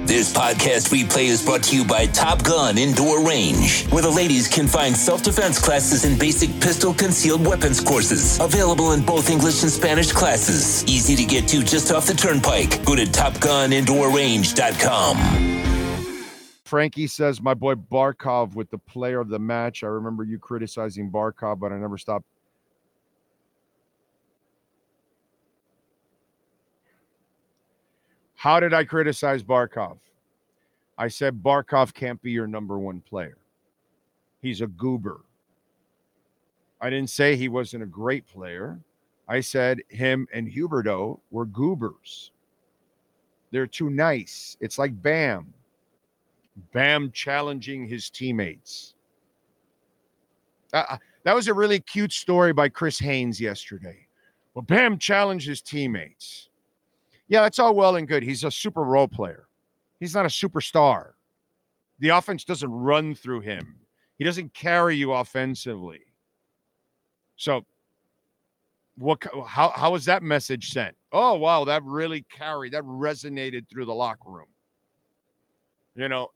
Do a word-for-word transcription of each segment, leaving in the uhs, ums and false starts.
This podcast replay is brought to you by Top Gun Indoor Range, where the ladies can find self-defense classes and basic pistol concealed weapons courses. Available in both English and Spanish classes. Easy to get to just off the turnpike. Go to top gun indoor range dot com. Frankie says, my boy Barkov with the player of the match. I remember you criticizing Barkov, but I never stopped. How did I criticize Barkov? I said Barkov can't be your number one player. He's a goober. I didn't say he wasn't a great player. I said him and Huberdeau were goobers. They're too nice. It's like Bam. Bam challenging his teammates. Uh, that was a really cute story by Chris Haynes yesterday. Well, Bam challenged his teammates. Yeah, that's all well and good. He's a super role player. He's not a superstar. The offense doesn't run through him. He doesn't carry you offensively. So what? How, how was that message sent? Oh, wow, that really carried, that resonated through the locker room. You know,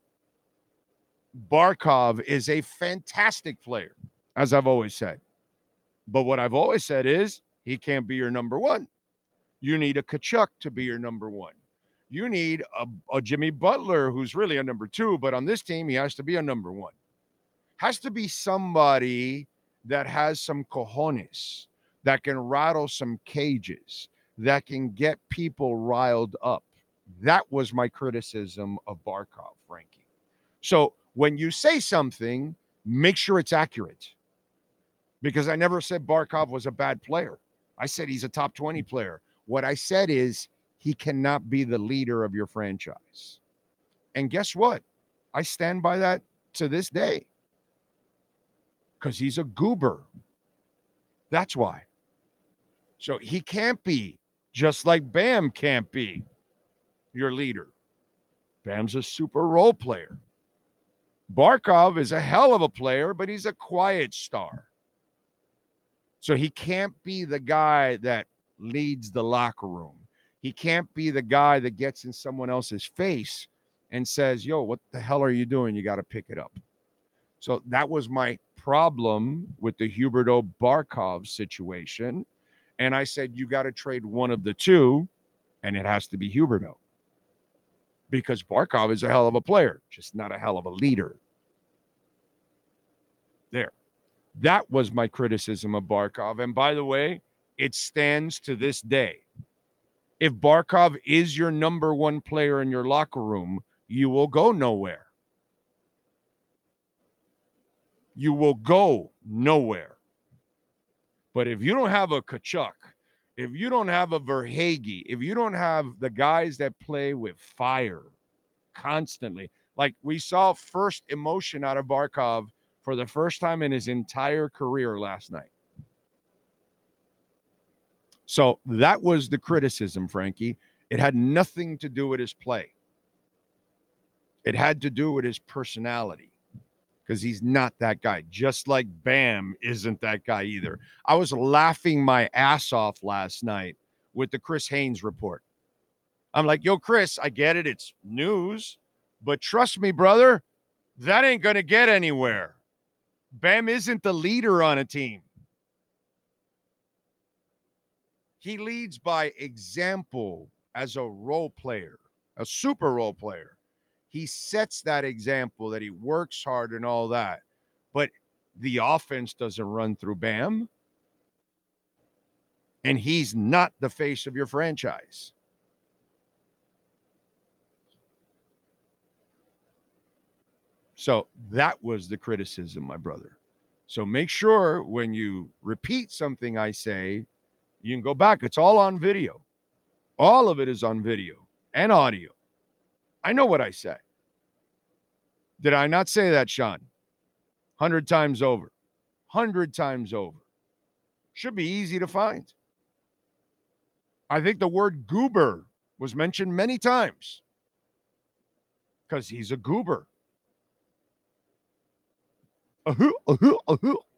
Barkov is a fantastic player, as I've always said. But what I've always said is he can't be your number one. You need a Tkachuk to be your number one. You need a, a Jimmy Butler, who's really a number two, but on this team, he has to be a number one. Has to be somebody that has some cojones, that can rattle some cages, that can get people riled up. That was my criticism of Barkov, Frankie. So when you say something, make sure it's accurate. Because I never said Barkov was a bad player. I said he's a top twenty player. What I said is he cannot be the leader of your franchise. And guess what? I stand by that to this day. Because he's a goober. That's why. So he can't be, just like Bam can't be your leader. Bam's a super role player. Barkov is a hell of a player, but he's a quiet star. So he can't be the guy that leads the locker room. He can't be the guy that gets in someone else's face and says, yo, what the hell are you doing? You got to pick it up. So that was my problem with the Huberdeau Barkov situation. And I said, you got to trade one of the two, and it has to be Huberdeau. Because Barkov is a hell of a player, just not a hell of a leader. There. That was my criticism of Barkov. And by the way, it stands to this day. If Barkov is your number one player in your locker room, you will go nowhere. You will go nowhere. But if you don't have a Tkachuk, if you don't have a Verhaeghe, if you don't have the guys that play with fire constantly, like we saw first emotion out of Barkov for the first time in his entire career last night. So that was the criticism, Frankie. It had nothing to do with his play. It had to do with his personality, because he's not that guy, just like Bam isn't that guy either. I was laughing my ass off last night with the Chris Haynes report. I'm like, yo, Chris, I get it. It's news, but trust me, brother, that ain't going to get anywhere. Bam isn't the leader on a team. He leads by example as a role player, a super role player. He sets that example that he works hard and all that. But the offense doesn't run through Bam. And he's not the face of your franchise. So that was the criticism, my brother. So make sure when you repeat something I say, you can go back. It's all on video. All of it is on video and audio. I know what I say. Did I not say that, Sean? Hundred times over. Hundred times over. Should be easy to find. I think the word goober was mentioned many times because he's a goober. Uh-huh, uh-huh, uh-huh.